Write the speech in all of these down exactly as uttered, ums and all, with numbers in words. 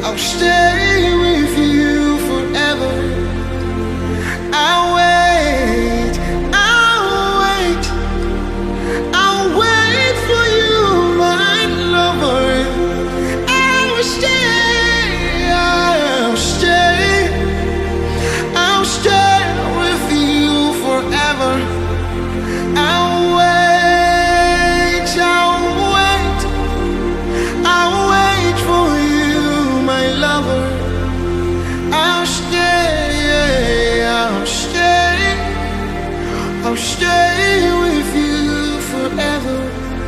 I'll stay with you forever. I'll wait, I'll wait, I'll wait for you, my lover. I'll stay, I'll stay, I'll stay with you forever. I'll wait, I'll wait, I'll wait for you, my lover. I'll stay, I'll stay, I'll stay with you forever.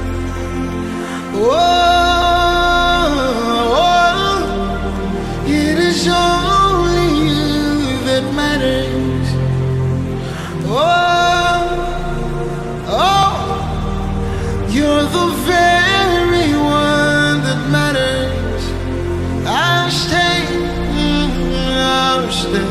Oh, oh, it is only you that matters. Oh, oh, you're the very one that matters. I'll stay, mm, I'll stay.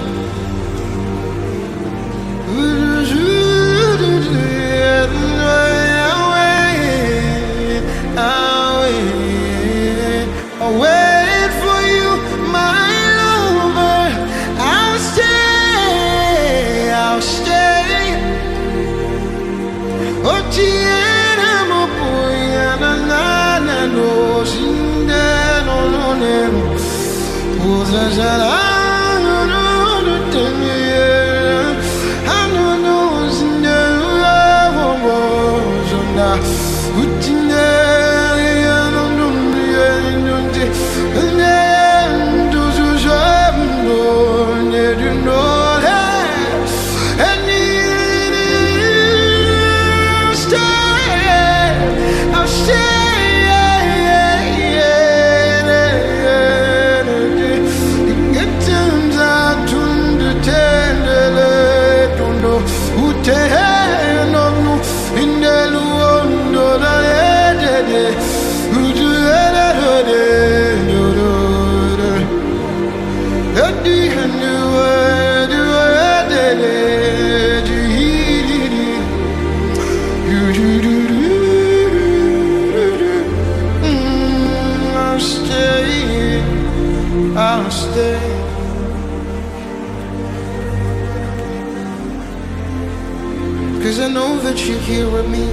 I'll wait, I'll wait for you, my lover. I'll stay, I'll stay. Oh, tiene mo puya na na na no shinde no no ne mo. Uza jala no no no tene. I no no shinde wo wo jona. Utine ya no no ya no te. Ne do jo jo no ne do no. I'll stay, I'll stay. Cause I know that you're here with me.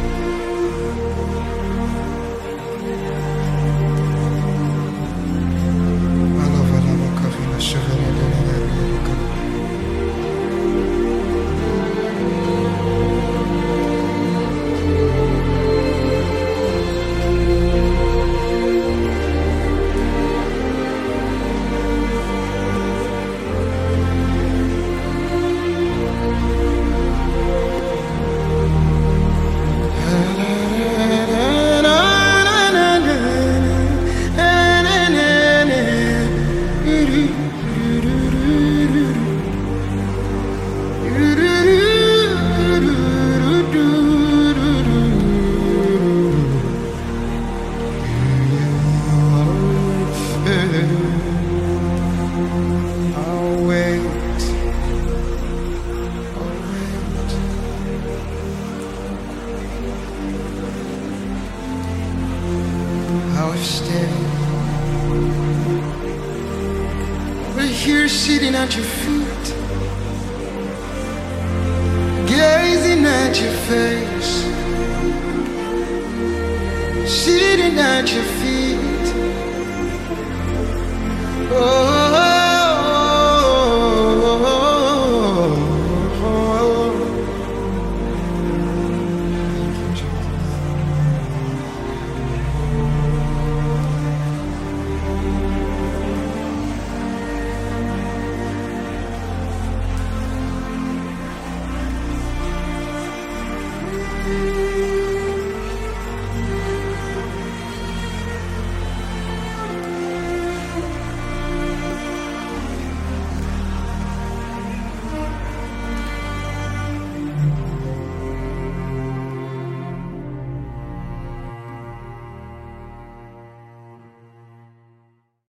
I'll stay. We're here sitting at your feet, gazing at your face, sitting at your feet.